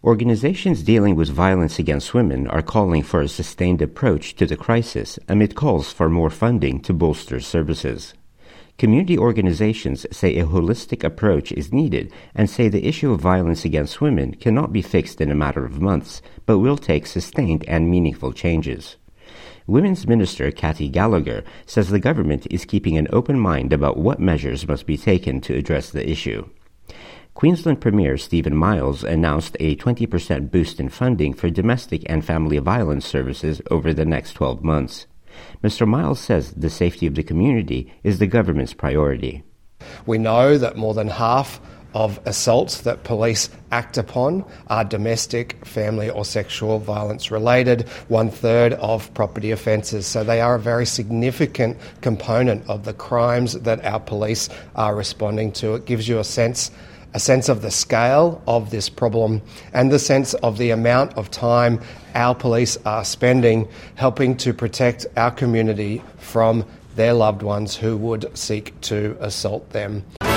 Organizations dealing with violence against women are calling for a sustained approach to the crisis amid calls for more funding to bolster services. Community organizations say a holistic approach is needed and say the issue of violence against women cannot be fixed in a matter of months, but will take sustained and meaningful changes. Women's Minister Kathy Gallagher says the government is keeping an open mind about what measures must be taken to address the issue. Queensland Premier Stephen Miles announced a 20% boost in funding for domestic and family violence services over the next 12 months. Mr. Miles says the safety of the community is the government's priority. We know that more than half of assaults that police act upon are domestic, family or sexual violence related, 1/3 of property offences. So they are a very significant component of the crimes that our police are responding to. It gives you a sense of the scale of this problem and the sense of the amount of time our police are spending helping to protect our community from their loved ones who would seek to assault them.